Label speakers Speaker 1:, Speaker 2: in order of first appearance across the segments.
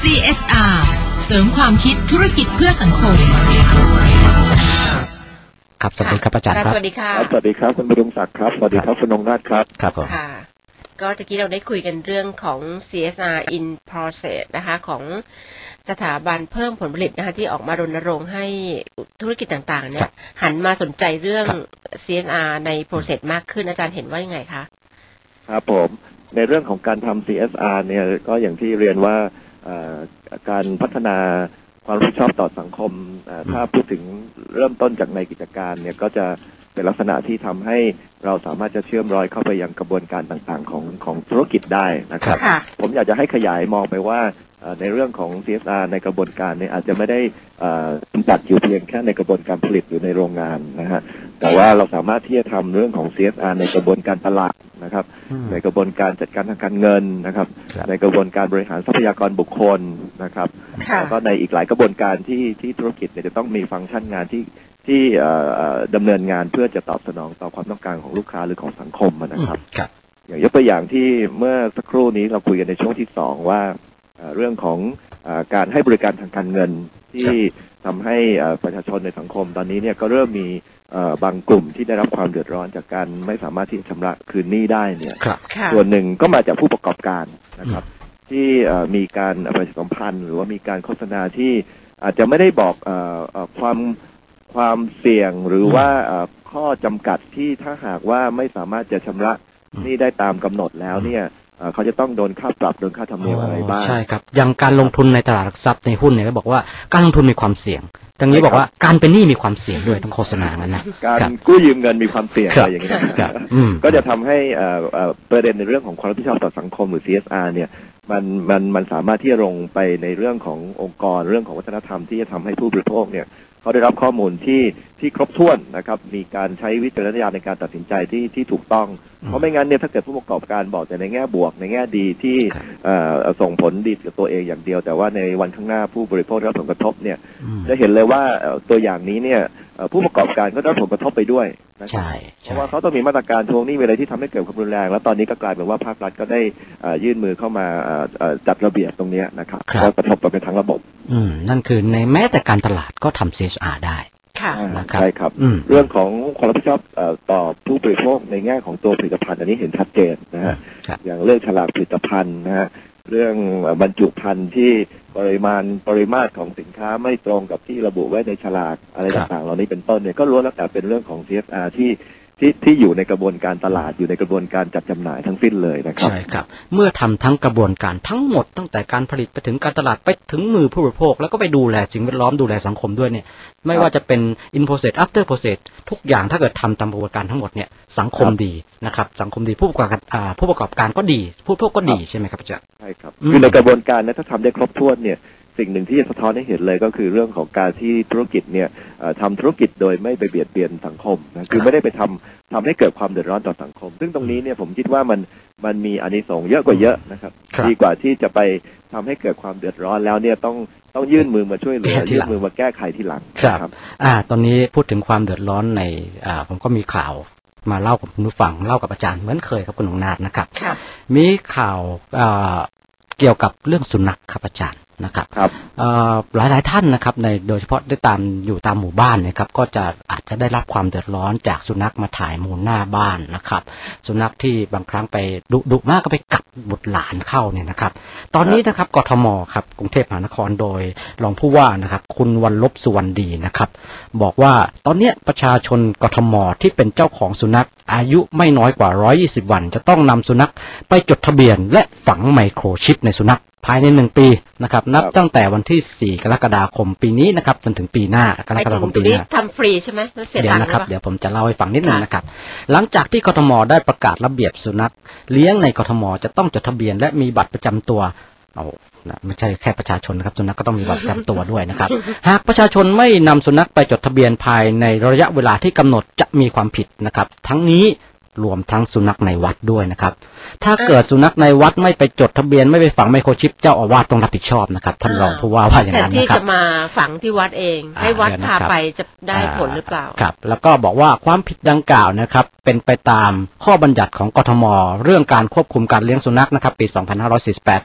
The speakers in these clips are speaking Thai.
Speaker 1: CSR เสริมความคิดธุรกิจเพื่อสังคม
Speaker 2: ครับสวัสดีครับอาจารย์ครับ
Speaker 3: สวัสดีค่ะ
Speaker 4: สวัสดีครับคุณบดุงศักดิ์ครับสวัสดีครับคุณนงนาถครับ
Speaker 2: ครับผม
Speaker 3: ค่ะก็ตะกี้เราได้คุยกันเรื่องของ CSR in process นะคะของสถาบันเพิ่มผลผลิตนะคะที่ออกมารณรงค์ให้ธุรกิจต่างๆเนี่ยหันมาสนใจเรื่อง CSR ใน process มากขึ้นอาจารย์เห็นว่ายังไงคะ
Speaker 4: ครับผมในเรื่องของการทำ CSR เนี่ยก็อย่างที่เรียนว่าการพัฒนาความรับผิดชอบต่อสังคมถ้าพูดถึงเริ่มต้นจากในกิจการเนี่ยก็จะเป็นลักษณะที่ทำให้เราสามารถจะเชื่อมรอยเข้าไปยังกระบวนการต่างๆของธุรกิจได้นะครับผมอยากจะให้ขยายมองไปว่าในเรื่องของ CSR ในกระบวนการเนี่ยอาจจะไม่ได้จำกัดอยู่เพียงแค่ในกระบวนการผลิตหรือในโรงงานนะฮะแต่ว่าเราสามารถที่จะทำเรื่องของ CSR ในกระบวนการตลาดนะครับในกระบวนการจัดการทางการเงินนะครับในกระบวนการบริหารทรัพยากรบุคคลนะครับแล้วก็ในอีกหลายกระบวนการที่ธุรกิจเนี่ยจะต้องมีฟังก์ชันงานที่ดำเนินงานเพื่อจะตอบสนองต่อความต้องการของลูกค้าหรือของสังคมนะครับอย่างยกตัวอย่างที่เมื่อสักครู่นี้เราคุยกันในช่วงที่2ว่าเรื่องของการให้บริการทางการเงินที่ทำให้ประชาชนในสังคมตอนนี้เนี่ยก็เริ่มมีบางกลุ่มที่ได้รับความเดือดร้อนจากการไม่สามารถที่จะชำระคืนหนี้ได้เนี่ยส่วนหนึ่งก็มาจากผู้ประกอบการนะครับที่มีการประชาสัมพันธ์หรือว่ามีการโฆษณาที่อาจจะไม่ได้บอกความเสี่ยงหรือว่าข้อจำกัดที่ถ้าหากว่าไม่สามารถจะชำระหนี้ได้ตามกำหนดแล้วเนี่ยเขาจะต้องโดนค่าปรับโดนค่าธรรมเนียมอะไรบ้าง
Speaker 2: ใช่ครับอย่างการลงทุนในตลาดหลักทรัพย์ในหุ้นเนี่ยก็บอกว่าการลงทุนมีความเสี่ยงดังนี้บอกว่าการเป็นหนี้มีความเสี่ยงด้วยต้องโฆษณางั้นนะ
Speaker 4: การกู้ยืมเงินมีความเสี่ยงอะไรอย่างเงี้ยก็จะทำให้ประเด็นในเรื่องของความรับผิดชอบต่อสังคมหรือ CSR เนี่ยมันสามารถที่จะลงไปในเรื่องขององค์กรเรื่องของวัฒนธรรมที่จะทำให้ผู้บริโภคเนี่ยเขาได้รับข้อมูลที่ครบถ้วนนะครับมีการใช้วิจารณญาณในการตัดสินใจที่ถูกต้องเพราะไม่งั้นเนี่ยถ้าเกิดผู้ประกอบการบอกแต่ในแง่บวกในแง่ดีที่ส่งผลดีกับตัวเองอย่างเดียวแต่ว่าในวันข้างหน้าผู้บริโภคได้รับผลกระทบเนี่ยจะเห็นเลยว่าตัวอย่างนี้เนี่ยผู้ประกอบการก็ได้รับผลกระทบไปด้วยนะครับเพราะว่าเขาต้องมีมาตรการทวงหนี้อะไรที่ทำให้เกิดความรุนแรงแล้วตอนนี้ก็กลายเป็นว่าภาครัฐก็ได้ยื่นมือเข้ามาจัดระเบียบตรงนี้นะครับก็กระทบไปทั้งระบบ
Speaker 2: นั่นคือในแม้แต่การตลาดก็ทำ CSR ได้
Speaker 4: ใช่ครับเรื่องของความรับผิดชอบต่อผู้บริโภคในแง่ของตัวผลิตภัณฑ์อันนี้เห็นชัดเจนนะฮะอย่างเรื่องฉลากผลิตภัณฑ์นะฮะเรื่องบรรจุภัณฑ์ที่ปริมาตรของสินค้าไม่ตรงกับที่ระบุไว้ในฉลากอะไรต่างๆเหล่านี้เป็นต้นเนี่ยก็ล้วนแล้วแต่เป็นเรื่องของ CSR ที่อยู่ในกระบวนการตลาดอยู่ในกระบวนการจัดจำหน่ายทั้งสิ้นเลยนะครับ
Speaker 2: ใช่ครับเมื่อทำทั้งกระบวนการทั้งหมดตั้งแต่การผลิตไปถึงการตลาดไปถึงมือผู้บริโภคแล้วก็ไปดูแลสิ่งแวดล้อมดูแลสังคมด้วยเนี่ยไม่ว่าจะเป็น in process after process ทุกอย่างถ้าเกิดทำตามกระบวนการทั้งหมดเนี่ยสังคมดีนะครับสังคมดีผู้ประกอบการก็ดีผู้บริโภคก็ดีใช่ไหมครับอาจารย์
Speaker 4: ใช่ครับคือในกระบวนการนั้นถ้าทำได้ครบถ้วนเนี่ยสิ่งหนึ่งที่จะสะท้อนให้เห็นเลยก็คือเรื่องของการที่ธุรกิจเนี่ยทำธุรกิจโดยไม่ไปเบียดเบียนสังคมนะคือไม่ได้ไปทำให้เกิดความเดือดร้อนต่อสังคมซึ่งตรงนี้เนี่ยผมคิดว่ามันมีอานิสงส์เยอะกว่าเยอะนะครับดีกว่าที่จะไปทำให้เกิดความเดือดร้อนแล้วเนี่ยต้องยื่นมือมาช่วยเหลือยื่นมือมาแก้ไขทีหลัง
Speaker 2: ครับตอนนี้พูดถึงความเดือดร้อนในผมก็มีข่าวมาเล่ากับคุณผู้ฟังเล่ากับอาจารย์เหมือนเคยครับคุณหงนาถนะครับมีข่าวเกี่ยวกับเรื่องสุนัขครับอาจารย์นะครับหลายท่านนะครับในโดยเฉพาะได้อยู่ตามหมู่บ้านนะครับก็จะอาจจะได้รับความเดือดร้อนจากสุนัขมาถ่ายมูลหน้าบ้านนะครับสุนัขที่บางครั้งไปดุมากก็ไปกัดบุตรหลานเข้าเนี่ยนะครับตอนนี้นะครับกทมครับกรุงเทพมหานครโดยรองผู้ว่านะครับคุณวรรลบสุวรรณดีนะครับบอกว่าตอนนี้ประชาชนกทมที่เป็นเจ้าของสุนัขอายุไม่น้อยกว่า120วันจะต้องนำสุนัขไปจดทะเบียนและฝังไมโครชิปในสุนัขภายใน1 ปีนะครับนับตั้งแต่วันที่4 กรกฎาคมปีนี้นะครับจนถึงปีหน้ากรกฎาคมปีหน้า
Speaker 3: ทำฟรีใช่ไหมเสียตังค์
Speaker 2: นะครับเดี๋ยวผมจะเล่าให้ฟังนิดนึงนะครับหลังจากที่กทมได้ประกาศระเบียบสุนัขเลี้ยงในกทมจะต้องจดทะเบียนและมีบัตรประจำตัวไม่ใช่แค่ประชาชนนะครับสุนัขก็ต้องมีบัตรประจำตัวด้วยนะครับหากประชาชนไม่นำสุนัขไปจดทะเบียนภายในระยะเวลาที่กำหนดจะมีความผิดนะครับทั้งนี้รวมทั้งสุนัขในวัดด้วยนะครับถ้าเกิดสุนัขในวัดไม่ไปจดทะเบียนไม่ไปฝังไมโครชิปเจ้าอาวาสต้องรับผิดชอบนะครับท่านรองผู้ว่าอย่างนั้นนะครับ
Speaker 3: ที่จะมาฝังที่วัดเองให้วัดพาไปจะได้ผลหรือเปล่า
Speaker 2: ครับแล้วก็บอกว่าความผิดดังกล่าวนะครับเป็นไปตามข้อบัญญัติของกทมเรื่องการควบคุมการเลี้ยงสุนัขนะครับปี2548ปั๊บ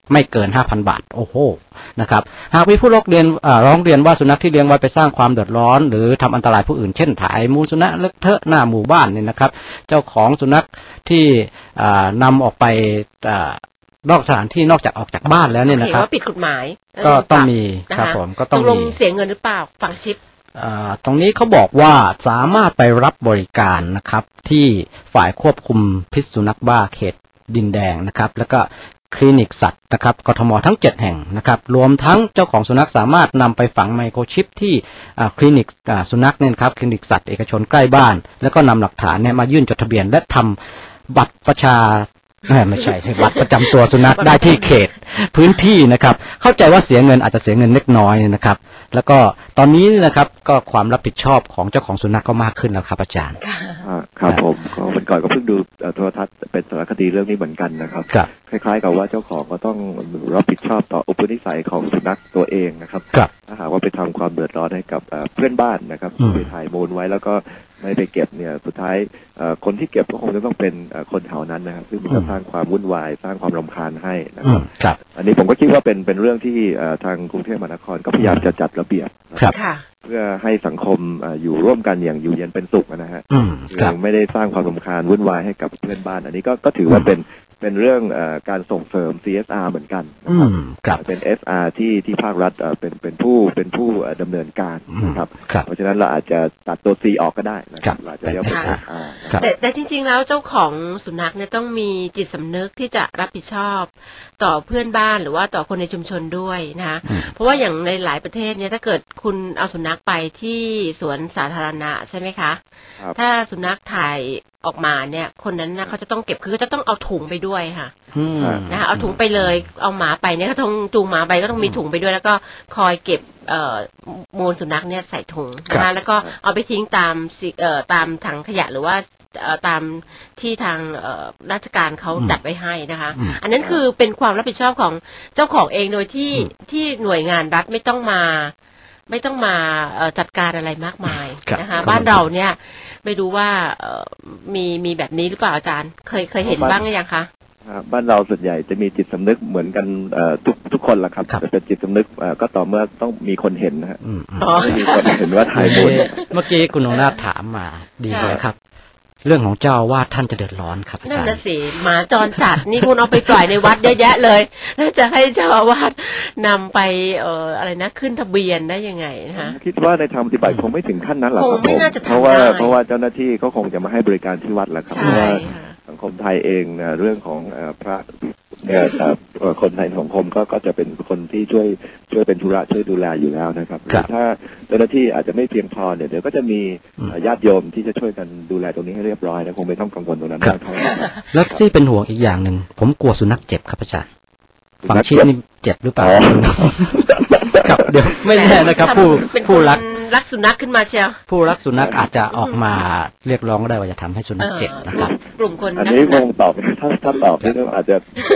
Speaker 2: ไม่เกิน 5,000 บาทโอ้โหนะครับหากมีผู้ร้องเรียนว่าสุนัขที่เลี้ยงไว้ไปสร้างความเดือดร้อนหรือทำอันตรายผู้อื่นเช่นถ่ายมูลสุนัขเลอะเทอะหน้าหมู่บ้านเนี่ยนะครับเจ้าของสุนัขที่นำออกไปนอกสถานที่นอกจากออกจากบ้านแล้วเนี่ยนะครับ
Speaker 3: ว่าผิดกฎหมาย
Speaker 2: ก็ต้องมีครับผมก็ต้องมี
Speaker 3: เสียเงินหรือเปล่าฝังชิป
Speaker 2: ตรงนี้เขาบอกว่าสามารถไปรับบริการนะครับที่ฝ่ายควบคุมพิษสุนัขบ้าเขตดินแดงนะครับแล้วก็คลินิกสัตว์นะครับกทมทั้ง7แห่งนะครับรวมทั้งเจ้าของสุนัขสามารถนำไปฝังไมโครชิปที่คลินิกสุนัขเนี่ยครับคลินิกสัตว์เอกชนใกล้บ้านแล้วก็นำหลักฐานเนี่ยมายื่นจดทะเบียนและทำบัตรประชาไม่ใช่บัตรประจำตัวสุนัขได้ที่เขตพื้นที่นะครับเข้าใจว่าเสียเงินอาจจะเสียเงินเล็กน้อยนะครับแล้วก็ตอนนี้นะครับก็ความรับผิดชอบของเจ้าของสุนัขก็มากขึ้นแล้วครับอาจารย์
Speaker 4: ครับผมก็เป็นก่อนก็เพิ่งดูโทรทัศน์เป็นสารคดีเรื่องนี้เหมือนกันนะครับคล้ายๆกับว่าเจ้าของก็ต้องรับผิดชอบต่ออุปนิสัยของสุนัขตัวเองนะครับถ้าหากว่าไปทำความเดือดร้อนให้กับเพื่อนบ้านนะครับไปถ่ายมูลไว้แล้วก็ไม่ไปเก็บเนี่ยสุดท้ายคนที่เก็บก็คงจะต้องเป็นคนแถวนั้นนะครับซึ่งมันจะสร้างความวุ่นวายสร้างความรำคาญให้นะครับอันนี้ผมก็คิดว่าเป็นเรื่องที่ทางกรุงเทพมหานครก็พยายามจะจัดระเบียบเพื่อให้สังคมอยู่ร่วมกันอย่างอยู่เย็นเป็นสุขนะฮะยังไม่ได้สร้างความรำคาญวุ่นวายให้กับเพื่อนบ้านอันนี้ก็ถือว่าเป็นเรื่องการส่งเสริม CSR เหมือนกันนะครับเป็น SR ที่ภาครัฐเป็นผู้ดำเนินการนะครับเพราะฉะนั้นเราอาจจะตัดตัว C ออกก็ได้นะครับอาจจะเรียกว่า SR
Speaker 3: แต่จริงๆแล้วเจ้าของสุนัขเนี่ยต้องมีจิตสำนึกที่จะรับผิดชอบต่อเพื่อนบ้านหรือว่าต่อคนในชุมชนด้วยนะคะเพราะว่าอย่างในหลายประเทศเนี่ยถ้าเกิดคุณเอาสุนัขไปที่สวนสาธารณะใช่ไหมคะถ้าสุนัขถ่ายออกมาเนี่ยคนนั้นนะเขาจะต้องเก็บคือจะต้องเอาถุงไปด้วยค่ะนะคะเอาถุงไปเลยเอาหมาไปเนี่ยเขาต้องจูงหมาไปก็ต้องมีถุงไปด้วยแล้วก็คอยเก็บมูลสุนัขเนี่ยใส่ถุงนะคะแล้วก็เอาไปทิ้งตามถังขยะหรือว่าตามที่ทางราชการเขาจัดไว้ให้นะคะอันนั้นคือเป็นความรับผิดชอบของเจ้าของเองโดยที่หน่วยงานรัฐไม่ต้องมาจัดการอะไรมากมายนะคะบ้านเราเนี่ยไม่รู้ว่ามีแบบนี้หรือเปล่าอาจารย์เคยเห็นบ้างหรือยังคะ
Speaker 4: บ้านเราส่วนใหญ่จะมีจิตสำนึกเหมือนกันทุกคนแหละครับจะเป็นจิตสำนึกก็ต่อเมื่อต้องมีคนเห็นนะฮะมีคนเห็นว่าถ่ายมูล
Speaker 2: เมื่อกี้คุณนงนาถถามมาดีเลยครับเรื่องของเจ้าวาดท่านจะเดือดร้อนครับอาจารย์
Speaker 3: นั่นน่ะสิหมาจรจัดนี่คุณเอาไปปล่อยในวัดเยอะแยะเลยน่าจะให้เจ้าวาดนำไปอะไรนะขึ้นทะเบียนได้ยังไงนะคะ
Speaker 4: คิดว่าในทางปฏิบัติคงไม่ถึงขั้นนั้นหรอกครับเพราะว่าเจ้าหน้าที่ก็คงจะมาให้บริการที่วัดแหละครับเพราะว่าสังคมไทยเองเรื่องของพระคนในสังคมก็จะเป็นคนที่ช่วยเป็นธุระช่วยดูแลอยู่แล้วนะครับถ้าเจ้าหน้าที่อาจจะไม่เพียงพอเนี่ยเดี๋ยวก็จะมีญาติโยมที่จะช่วยกันดูแลตรงนี้ให้เรียบร้อยนะคงไม่ต้องกังวลตรงนั้นนะครับ
Speaker 2: แล้วซี่เป็นห่วงอีกอย่างหนึ่งผมกลัวสุนัขเจ็บครับอาจารย์ฝังชิปนี่เจ็บหรือเปล่าครับเดี๋ยวไม่แน่นะครับผู้
Speaker 3: รักสุนัขขึ้นมาเชียว
Speaker 2: ผู้รักสุนัขอาจจะออกมาเรียกร้องได้ว่าจะทำให้สุนัขเจ็บนะครับ
Speaker 3: กลุ่มคน
Speaker 4: อันนี้คงตอบถ้าตอบนี่ก็อาจจะ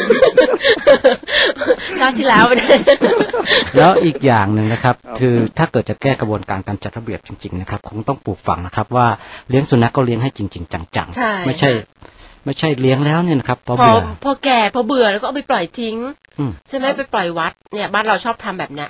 Speaker 3: ชาติที่แล้ว
Speaker 2: แล้วอีกอย่างหนึ่งนะครับคือถ้าเกิดจะแก้กระบวนการจัดระเบียบจริงๆนะครับคงต้องปลูกฝังนะครับว่าเลี้ยงสุนัขก็เลี้ยงให้จริงๆจังๆไม่ใช่เลี้ยงแล้วเนี่ยนะครับ
Speaker 3: พอแก่พอเบื่อแล้วก็เอาไปปล่อยทิ้งใช่ไหมไปปล่อยวัดเนี่ยบ้านเราชอบทำแบบนี้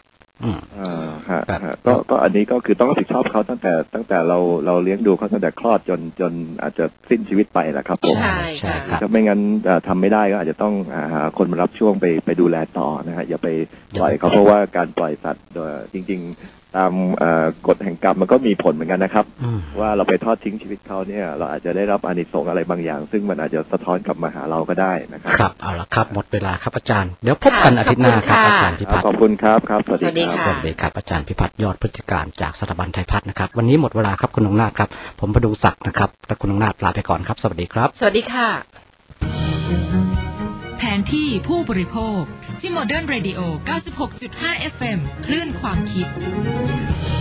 Speaker 4: ก็อันนี้ก็คือต้องรับผิดชอบเขาตั้งแต่เราเลี้ยงดูเขาตั้งแต่คลอดจนอาจจะสิ้นชีวิตไปแหละครับผม
Speaker 3: ใช่
Speaker 4: ถ้าไม่งั้นทำไม่ได้ก็อาจจะต้องหาคนมารับช่วงไปดูแลต่อนะฮะอย่าไปปล่อยเขาเพราะว่าการปล่อยสัตว์โดยจริงๆตามกฎแห่งกรรมมันก็มีผลเหมือนกันนะครับว่าเราไปทอดทิ้งชีวิตเขาเนี่ยเราอาจจะได้รับอานิสงส์อะไรบางอย่างซึ่งมันอาจจะสะท้อนกลับมาหาเราก็ได้นะครับ
Speaker 2: ครับเอาละครับหมดเวลาครับอาจารย์เดี๋ยวพบกันอาทิตย์หน้าครับอาจารย์พิพัฒน์
Speaker 4: ขอบคุณครับสวัสดี
Speaker 2: ครับอาจารย์พิพัฒน์ยอดพฤติการจากสถาบันไทยพัฒน์นะครับวันนี้หมดเวลาครับคุณนงนาถครับผมพดุงศักดิ์นะครับและคุณนงนาถลาไปก่อนครับสวัสดีครับ
Speaker 3: สวัสดีค่ะ
Speaker 1: แผนที่ผู้บริโภคที่ Modern Radio 96.5 FM คลื่นความคิด